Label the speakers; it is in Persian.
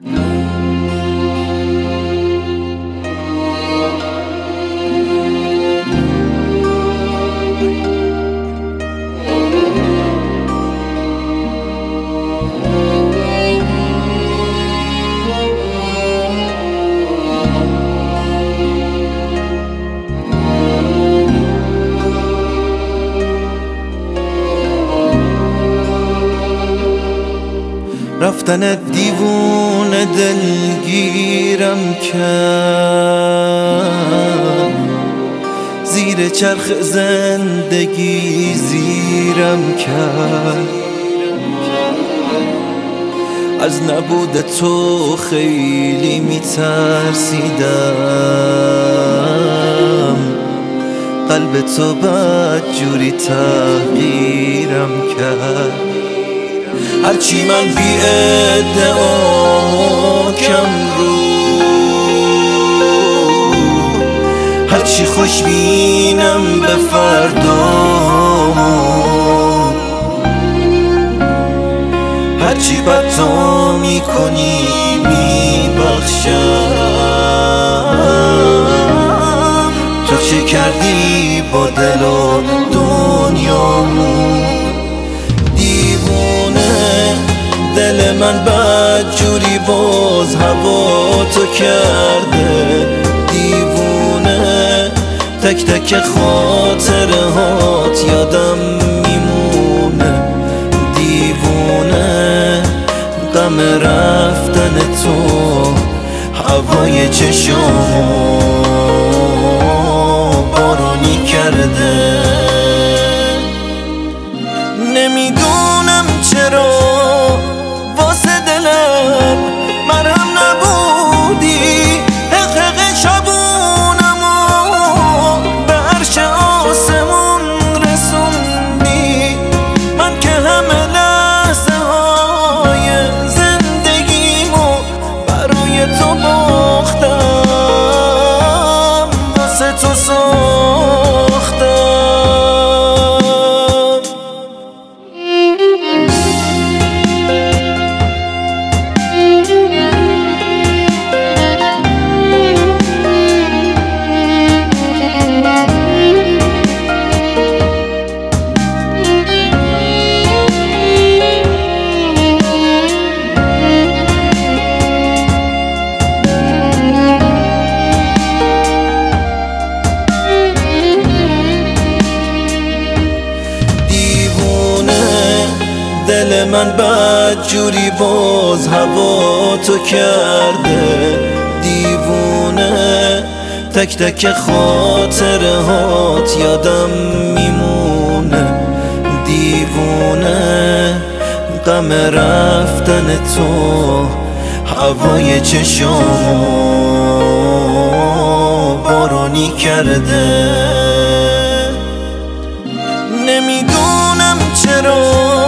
Speaker 1: رفتن دیوونه دلگیرم کرد، زیر چرخ زندگی زیرم کرد. از نبود تو خیلی میترسیدم، قلب تو بدجوری تغییرم کرد. هرچی من بی ادعا کم رو، هرچی خوشبینم به فردا، هرچی بد تو میکنی میبخشم. تو چه کردی با دل و دنیامون؟ دل من بدجوری باز هوا تو کرده دیوونه. تک تک خاطره هات یادم میمونه دیوونه. غم رفتن تو هوای چشامو بارونی کرده. نمیدونم چرا واسه دلم مرهم نبودی، حقق شبونمو به عرش آسمون رسوندی. من که همه لحظه های زندگیمو برای تو باختم، واسه تو ساختم. دل من بدجوری باز هوا تو کرده دیوونه. تک تک خاطره هات یادم میمونه دیوونه. غم رفتن تو هوای چشامو بارونی کرده. نمیدونم چرا